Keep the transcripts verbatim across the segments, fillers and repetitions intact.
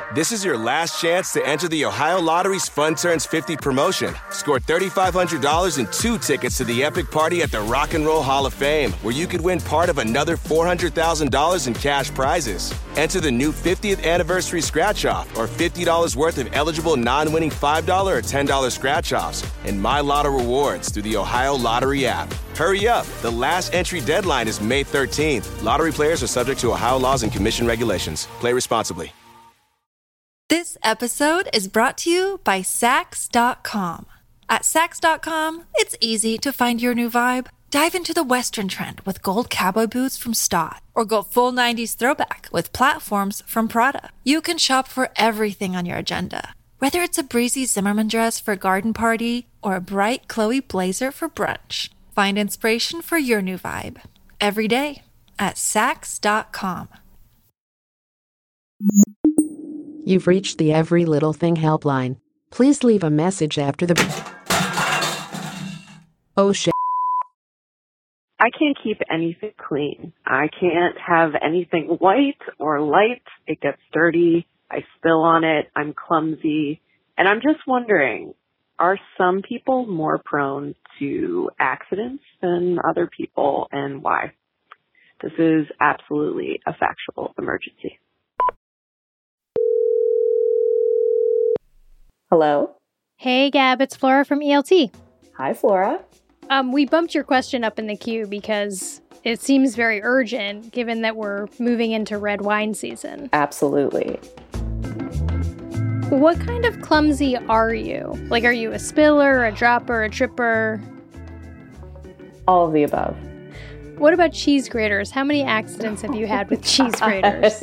This is your last chance to enter the Ohio Lottery's Fun Turns fifty promotion. Score three thousand five hundred dollars and two tickets to the epic party at the Rock and Roll Hall of Fame, where you could win part of another four hundred thousand dollars in cash prizes. Enter the new fiftieth anniversary scratch-off or fifty dollars worth of eligible non-winning five dollars or ten dollars scratch-offs and My Lotto rewards through the Ohio Lottery app. Hurry up. The last entry deadline is May thirteenth. Lottery players are subject to Ohio laws and commission regulations. Play responsibly. This episode is brought to you by Sax dot com. At Sax dot com, it's easy to find your new vibe. Dive into the Western trend with gold cowboy boots from Stott, or go full nineties throwback with platforms from Prada. You can shop for everything on your agenda, whether it's a breezy Zimmermann dress for a garden party or a bright Chloe blazer for brunch. Find inspiration for your new vibe every day at Sax dot com. You've reached the Every Little Thing helpline. Please leave a message after the beep. Oh shit. I can't keep anything clean. I can't have anything white or light. It gets dirty. I spill on it. I'm clumsy. And I'm just wondering, are some people more prone to accidents than other people, and why? This is absolutely a factual emergency. Hello. Hey, Gab, it's Flora from E L T. Hi, Flora. Um, we bumped your question up in the queue because it seems very urgent, given that we're moving into red wine season. Absolutely. What kind of clumsy are you? Like, are you a spiller, a dropper, a tripper? All of the above. What about cheese graters? How many accidents have you had with cheese graters?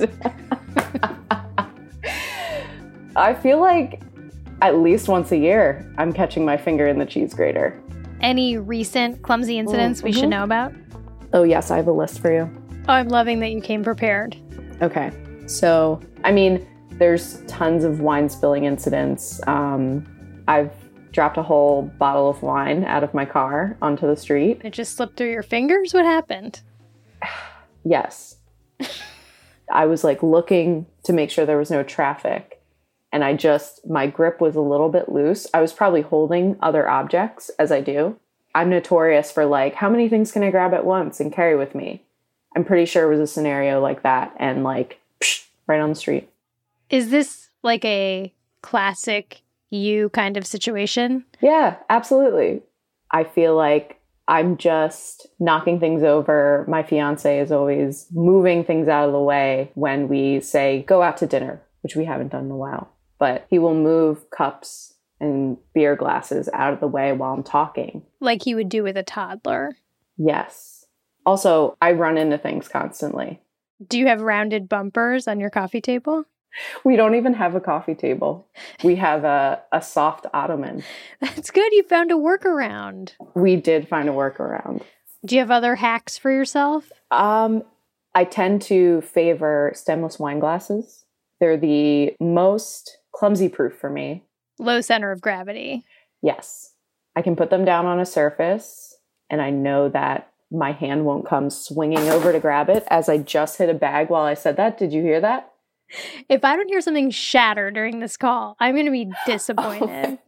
I feel like at least once a year, I'm catching my finger in the cheese grater. Any recent clumsy incidents mm-hmm. we should know about? Oh, yes, I have a list for you. Oh, I'm loving that you came prepared. Okay. So, I mean, there's tons of wine spilling incidents. Um, I've dropped a whole bottle of wine out of my car onto the street. It just slipped through your fingers? What happened? Yes. I was like looking to make sure there was no traffic. And I just, my grip was a little bit loose. I was probably holding other objects, as I do. I'm notorious for like, how many things can I grab at once and carry with me? I'm pretty sure it was a scenario like that, and like, psh, right on the street. Is this like a classic you kind of situation? Yeah, absolutely. I feel like I'm just knocking things over. My fiance is always moving things out of the way when we say, go out to dinner, which we haven't done in a while. But he will move cups and beer glasses out of the way while I'm talking. Like he would do with a toddler. Yes. Also, I run into things constantly. Do you have rounded bumpers on your coffee table? We don't even have a coffee table. We have a, a soft ottoman. That's good. You found a workaround. We did find a workaround. Do you have other hacks for yourself? Um, I tend to favor stemless wine glasses. They're the most clumsy proof for me. Low center of gravity. Yes. I can put them down on a surface, and I know that my hand won't come swinging over to grab it, as I just hit a bag while I said that. Did you hear that? If I don't hear something shatter during this call, I'm going to be disappointed.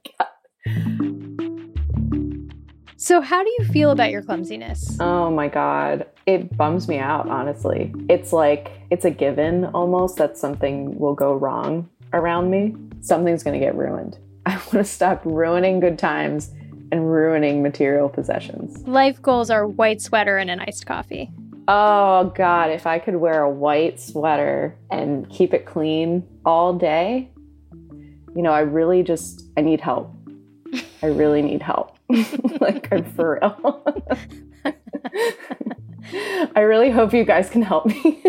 Oh, so how do you feel about your clumsiness? Oh my God. It bums me out, honestly. It's like, it's a given almost that something will go wrong around me. Something's going to get ruined. I want to stop ruining good times and ruining material possessions. Life goals are white sweater and an iced coffee. Oh God, if I could wear a white sweater and keep it clean all day, you know, I really just, I need help. I really need help. Like, I'm for real. I really hope you guys can help me.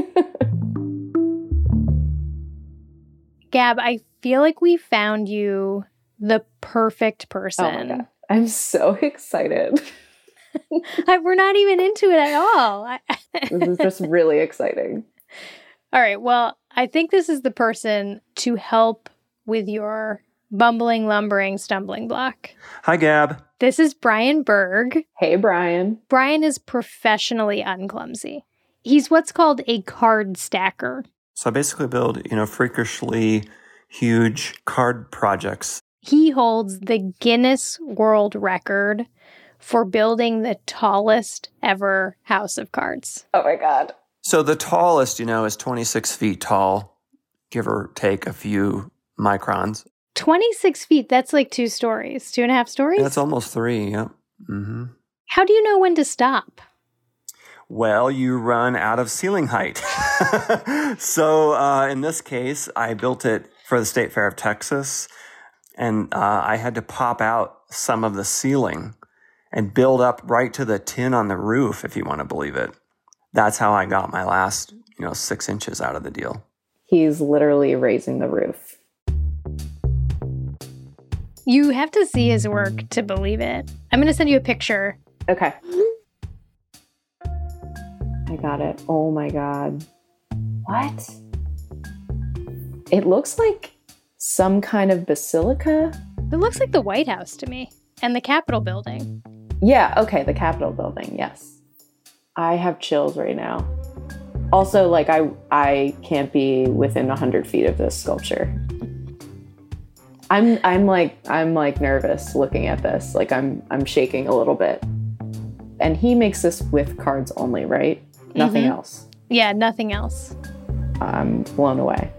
Gab, I feel like we found you the perfect person. Oh my God. I'm so excited. I, we're not even into it at all. This is just really exciting. All right. Well, I think this is the person to help with your bumbling, lumbering, stumbling block. Hi, Gab. This is Brian Berg. Hey, Brian. Brian is professionally unclumsy. He's what's called a card stacker. So I basically build, you know, freakishly huge card projects. He holds the Guinness World Record for building the tallest ever house of cards. Oh my God. So the tallest, you know, is twenty-six feet tall, give or take a few microns. twenty-six feet, that's like two stories, two and a half stories? That's almost three, yeah. Mm-hmm. How do you know when to stop? Well, you run out of ceiling height. So uh, in this case, I built it for the State Fair of Texas, and uh, I had to pop out some of the ceiling and build up right to the tin on the roof, if you want to believe it. That's how I got my last, you know, six inches out of the deal. He's literally raising the roof. You have to see his work to believe it. I'm going to send you a picture. Okay. I got it. Oh my God. What? It looks like some kind of basilica. It looks like the White House to me and the Capitol building. Yeah, okay, the Capitol building, yes. I have chills right now. Also, like, I I can't be within one hundred feet of this sculpture. I'm I'm like I'm like nervous looking at this. Like I'm I'm shaking a little bit. And he makes this with cards only, right? Nothing Mm-hmm. else. Yeah, nothing else. I'm blown away.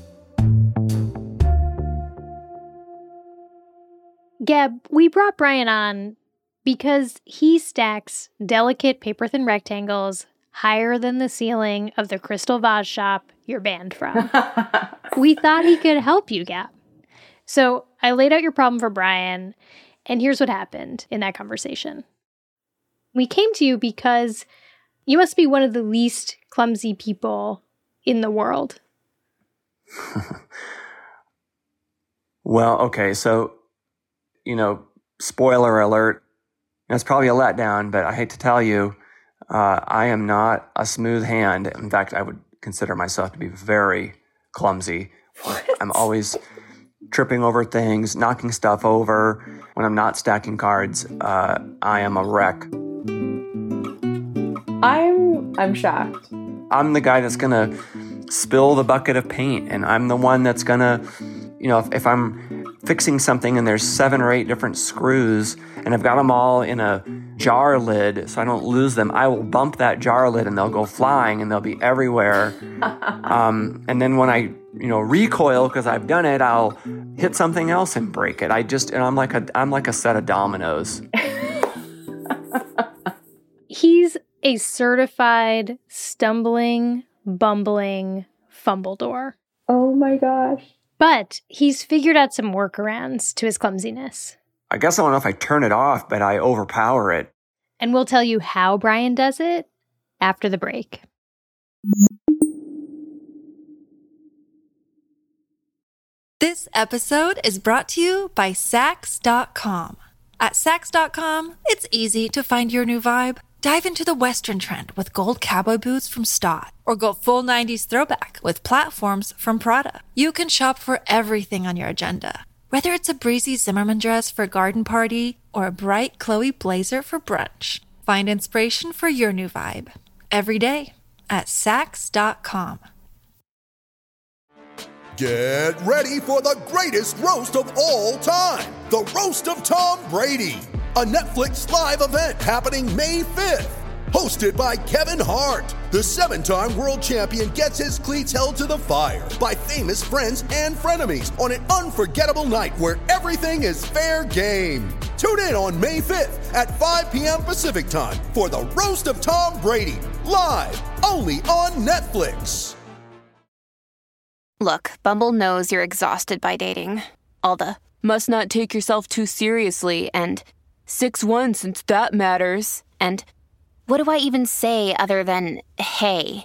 Gab, we brought Brian on because he stacks delicate paper-thin rectangles higher than the ceiling of the crystal vase shop you're banned from. We thought he could help you, Gab. So I laid out your problem for Brian, and here's what happened in that conversation. We came to you because you must be one of the least clumsy people in the world. Well, okay, so, you know, spoiler alert, it's probably a letdown, but I hate to tell you, uh, I am not a smooth hand. In fact, I would consider myself to be very clumsy. What? I'm always tripping over things, knocking stuff over. When I'm not stacking cards, uh, I am a wreck. I'm I'm shocked. I'm the guy that's gonna spill the bucket of paint, and I'm the one that's gonna, you know, if, if I'm fixing something and there's seven or eight different screws and I've got them all in a jar lid so I don't lose them, I will bump that jar lid and they'll go flying and they'll be everywhere. um, and then when I, you know, recoil because I've done it, I'll hit something else and break it. I just, and I'm like a, I'm like a set of dominoes. He's a certified stumbling, bumbling fumbledore. Oh my gosh. But he's figured out some workarounds to his clumsiness. I guess I don't know if I turn it off, but I overpower it. And we'll tell you how Brian does it after the break. This episode is brought to you by Sax dot com. At Sax dot com, it's easy to find your new vibe. Dive into the Western trend with gold cowboy boots from Stott, or go full nineties throwback with platforms from Prada. You can shop for everything on your agenda, whether it's a breezy Zimmermann dress for a garden party or a bright Chloe blazer for brunch. Find inspiration for your new vibe every day at Sax dot com. Get ready for the greatest roast of all time, the Roast of Tom Brady, a Netflix live event happening May fifth. Hosted by Kevin Hart, the seven-time world champion gets his cleats held to the fire by famous friends and frenemies on an unforgettable night where everything is fair game. Tune in on May fifth at five p.m. Pacific time for the Roast of Tom Brady, live only on Netflix. Look, Bumble knows you're exhausted by dating. All the must not take yourself too seriously and six one since that matters. And what do I even say other than, hey?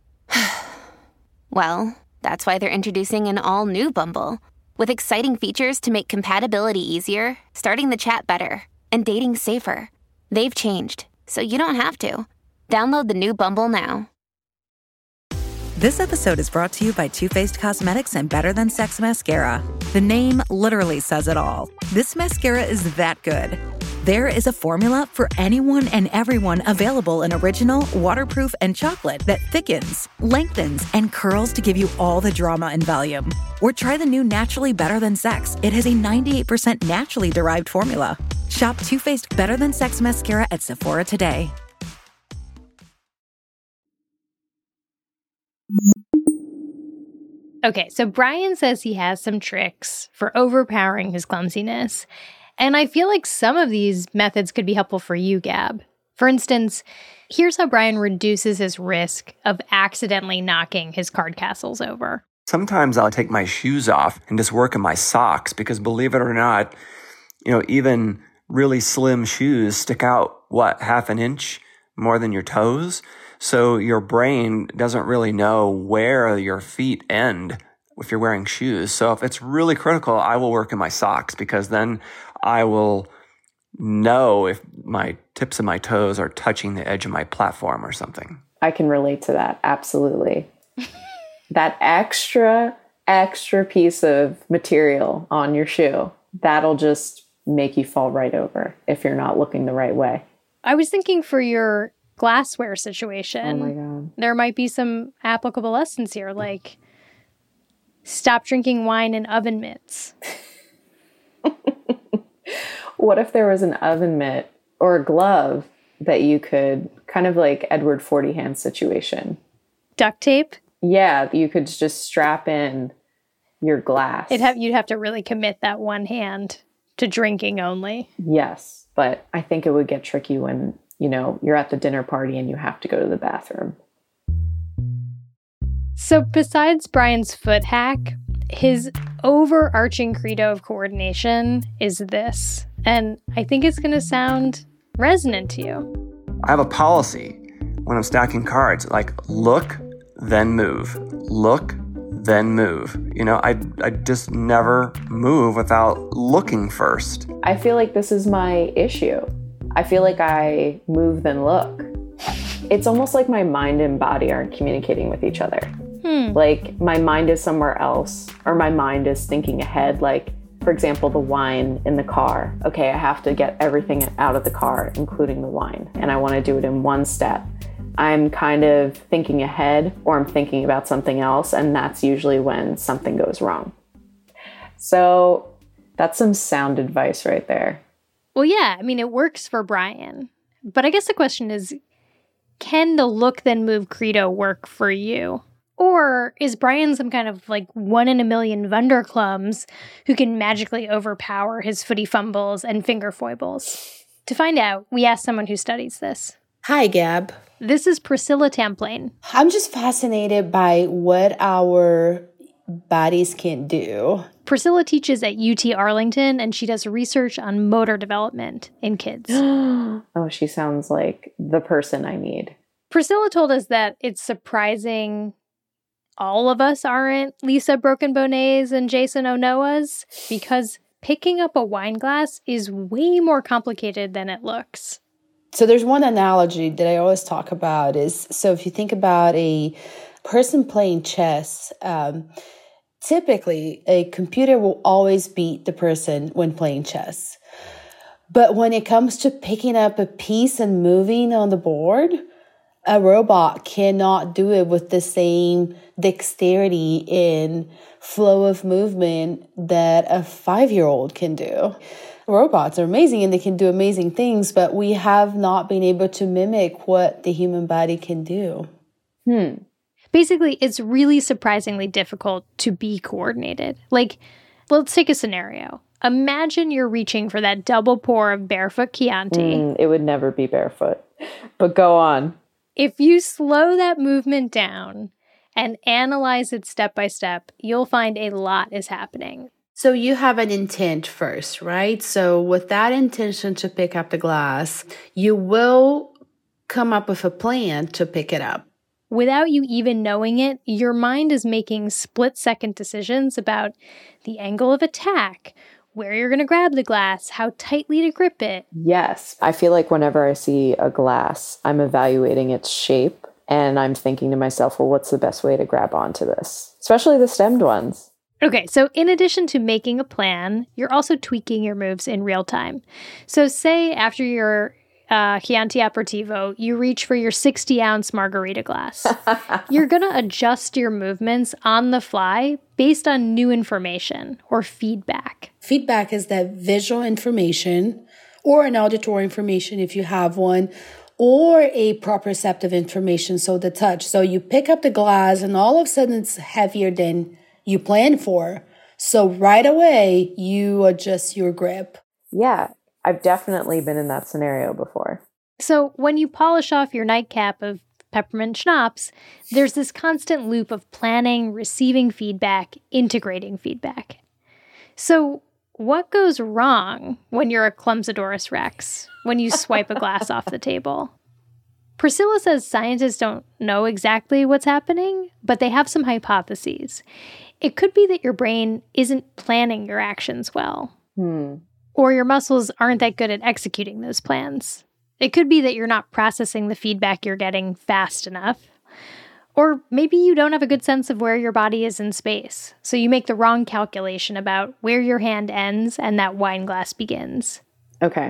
Well, that's why they're introducing an all-new Bumble with exciting features to make compatibility easier, starting the chat better, and dating safer. They've changed, so you don't have to. Download the new Bumble now. This episode is brought to you by Too Faced Cosmetics and Better Than Sex Mascara. The name literally says it all. This mascara is that good. There is a formula for anyone and everyone available in original, waterproof, and chocolate that thickens, lengthens, and curls to give you all the drama and volume. Or try the new Naturally Better Than Sex. It has a ninety-eight percent naturally derived formula. Shop Too Faced Better Than Sex Mascara at Sephora today. Okay, so Brian says he has some tricks for overpowering his clumsiness. And I feel like some of these methods could be helpful for you, Gab. For instance, here's how Brian reduces his risk of accidentally knocking his card castles over. Sometimes I'll take my shoes off and just work in my socks because, believe it or not, you know, even really slim shoes stick out, what, half an inch more than your toes? So your brain doesn't really know where your feet end if you're wearing shoes. So if it's really critical, I will work in my socks because then I will know if my tips of my toes are touching the edge of my platform or something. I can relate to that. Absolutely. That extra, extra piece of material on your shoe, that'll just make you fall right over if you're not looking the right way. I was thinking for your glassware situation, oh my God, there might be some applicable lessons here, like stop drinking wine in oven mitts. What if there was an oven mitt or a glove that you could, kind of like Edward Forty Hands situation? Duct tape? Yeah, you could just strap in your glass. It'd have, you'd have to really commit that one hand to drinking only. Yes, but I think it would get tricky when, you know, you're at the dinner party and you have to go to the bathroom. So besides Brian's foot hack, his overarching credo of coordination is this. And I think it's going to sound resonant to you. I have a policy when I'm stacking cards, like look, then move. Look, then move. You know, I, I just never move without looking first. I feel like this is my issue. I feel like I move then look. It's almost like my mind and body aren't communicating with each other. Hmm. Like my mind is somewhere else, or my mind is thinking ahead. Like, for example, the wine in the car. Okay, I have to get everything out of the car, including the wine, and I want to do it in one step. I'm kind of thinking ahead, or I'm thinking about something else, and that's usually when something goes wrong. So that's some sound advice right there. Well, yeah, I mean, it works for Brian. But I guess the question is, can the look then move credo work for you? Or is Brian some kind of like one in a million Wunderklums who can magically overpower his footy fumbles and finger foibles? To find out, we asked someone who studies this. Hi, Gab. This is Priscilla Tamplane. I'm just fascinated by what our bodies can do. Priscilla teaches at U T Arlington, and she does research on motor development in kids. Oh, she sounds like the person I need. Priscilla told us that it's surprising all of us aren't Lisa Broken Bonets and Jason Onoas, because picking up a wine glass is way more complicated than it looks. So there's one analogy that I always talk about is, so if you think about a person playing chess, um, typically a computer will always beat the person when playing chess. But when it comes to picking up a piece and moving on the board, a robot cannot do it with the same dexterity and flow of movement that a five-year-old can do. Robots are amazing and they can do amazing things, but we have not been able to mimic what the human body can do. Hmm. Basically, it's really surprisingly difficult to be coordinated. Like, let's take a scenario. Imagine you're reaching for that double pour of barefoot Chianti. Mm, it would never be barefoot, but go on. If you slow that movement down and analyze it step by step, you'll find a lot is happening. So you have an intent first, right? So with that intention to pick up the glass, you will come up with a plan to pick it up. Without you even knowing it, your mind is making split-second decisions about the angle of attack, where you're going to grab the glass, how tightly to grip it. Yes. I feel like whenever I see a glass, I'm evaluating its shape and I'm thinking to myself, well, what's the best way to grab onto this? Especially the stemmed ones. Okay, so in addition to making a plan, you're also tweaking your moves in real time. So say after your uh, Chianti Aperitivo, you reach for your sixty-ounce margarita glass. You're going to adjust your movements on the fly based on new information or feedback. Feedback is that visual information or an auditory information if you have one, or a proprioceptive information, so the touch. So you pick up the glass and all of a sudden it's heavier than you planned for. So right away, you adjust your grip. Yeah, I've definitely been in that scenario before. So when you polish off your nightcap of peppermint schnapps, there's this constant loop of planning, receiving feedback, integrating feedback. So what goes wrong when you're a Clumsidorus Rex, when you swipe a glass off the table? Priscilla says scientists don't know exactly what's happening, but they have some hypotheses. It could be that your brain isn't planning your actions well. Hmm. Or your muscles aren't that good at executing those plans. It could be that you're not processing the feedback you're getting fast enough. Or maybe you don't have a good sense of where your body is in space, so you make the wrong calculation about where your hand ends and that wine glass begins. Okay.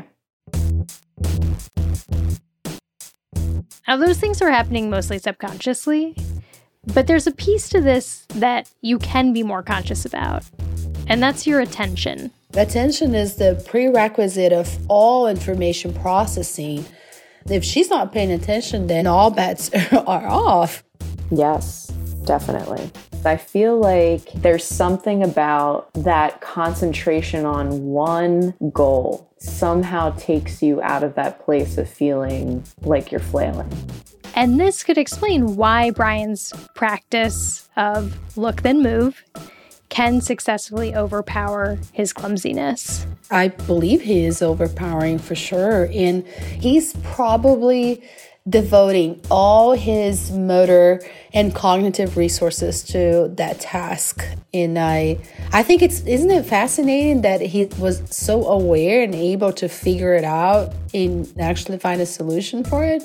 Now, those things are happening mostly subconsciously, but there's a piece to this that you can be more conscious about, and that's your attention. Attention is the prerequisite of all information processing. If she's not paying attention, then all bets are off. Yes, definitely. I feel like there's something about that concentration on one goal somehow takes you out of that place of feeling like you're flailing. And this could explain why Brian's practice of look then move can successfully overpower his clumsiness. I believe he is overpowering for sure. And he's probably devoting all his motor and cognitive resources to that task. And I I think it's, isn't it fascinating that he was so aware and able to figure it out and actually find a solution for it?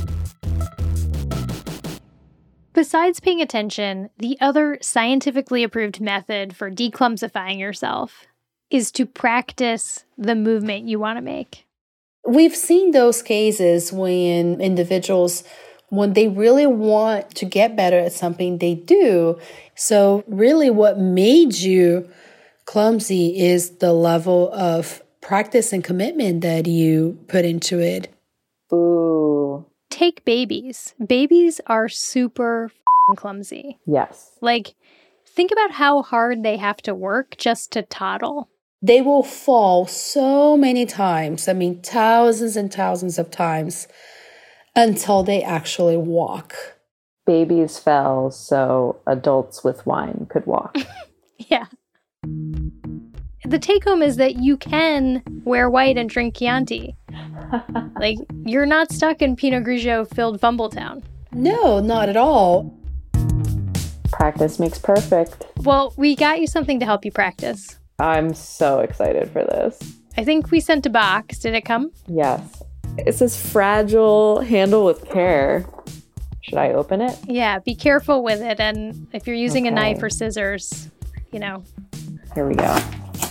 Besides paying attention, the other scientifically approved method for declumsifying yourself is to practice the movement you want to make. We've seen those cases when individuals, when they really want to get better at something, they do. So really what made you clumsy is the level of practice and commitment that you put into it. Ooh. Take babies. Babies are super f***ing clumsy. Yes. Like, think about how hard they have to work just to toddle. They will fall so many times, I mean, thousands and thousands of times, until they actually walk. Babies fell so adults with wine could walk. Yeah. The take home is that you can wear white and drink Chianti. Like, you're not stuck in Pinot Grigio-filled Fumbletown. No, not at all. Practice makes perfect. Well, we got you something to help you practice. I'm so excited for this. I think we sent a box. Did it come? Yes. It says fragile, handle with care. Should I open it? Yeah, be careful with it. And if you're using Okay. a knife or scissors, you know. Here we go.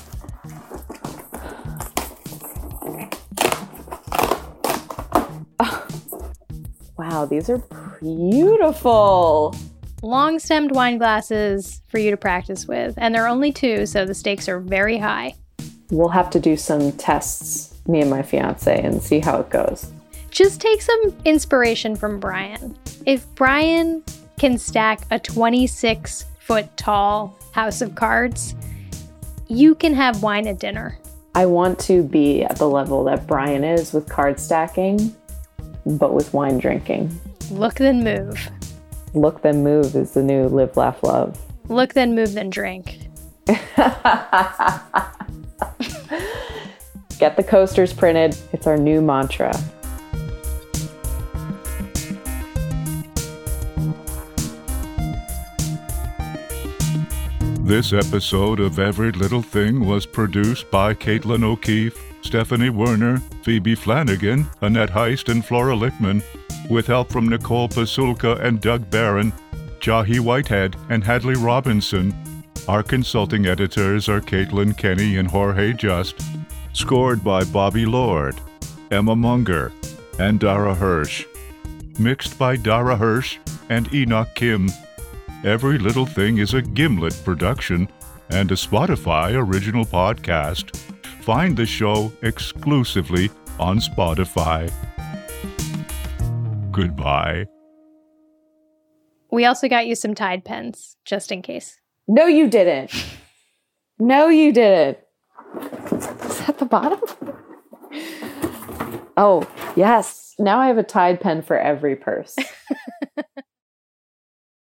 Oh. Wow, these are beautiful. Long-stemmed wine glasses for you to practice with. And there are only two, so the stakes are very high. We'll have to do some tests, me and my fiance, and see how it goes. Just take some inspiration from Brian. If Brian can stack a twenty-six foot tall house of cards, you can have wine at dinner. I want to be at the level that Brian is with card stacking, but with wine drinking. Look, then move. Look, then move is the new live, laugh, love. Look, then move, then drink. Get the coasters printed. It's our new mantra. This episode of Every Little Thing was produced by Caitlin O'Keefe, Stephanie Werner, Phoebe Flanagan, Annette Heist, and Flora Lichtman, with help from Nicole Pasulka and Doug Barron, Jahi Whitehead, and Hadley Robinson. Our consulting editors are Caitlin Kenny and Jorge Just. Scored by Bobby Lord, Emma Munger, and Dara Hirsch. Mixed by Dara Hirsch and Enoch Kim. Every Little Thing is a Gimlet production and a Spotify original podcast. Find the show exclusively on Spotify. Goodbye. We also got you some Tide pens, just in case. No, you didn't. No, you didn't. Is that the bottom? Oh, yes. Now I have a Tide pen for every purse.